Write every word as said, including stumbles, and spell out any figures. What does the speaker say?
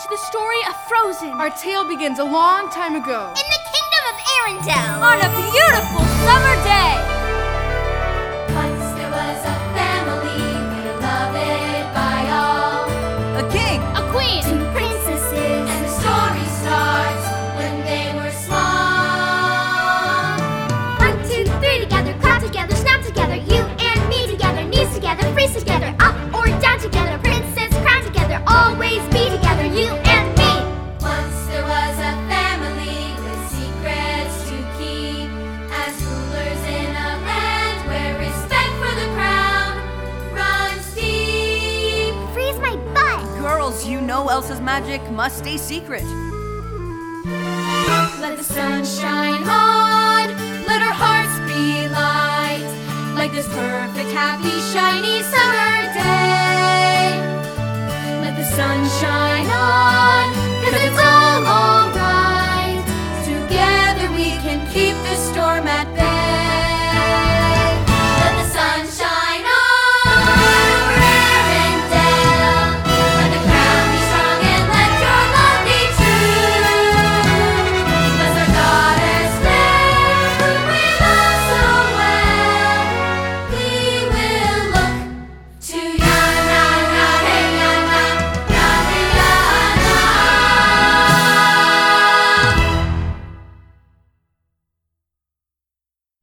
the story of Frozen. Our tale begins a long time ago. In the kingdom of Arendelle. On a beautiful summer day. Once there was a family, beloved by all. A king. A queen. Two princesses. And the story starts when they were small. One, two, three together, clap together, snap together. You and me together, knees together, freeze together, up or down together, princess crown together, always be together, you and me. Once there was a family with secrets to keep, as rulers in a land where respect for the crown runs deep. Freeze my butt. Girls, you know Elsa's magic must stay secret. Let the sun shine on, let our hearts be light, like this perfect, happy, shiny summer day. Let the sun shine on,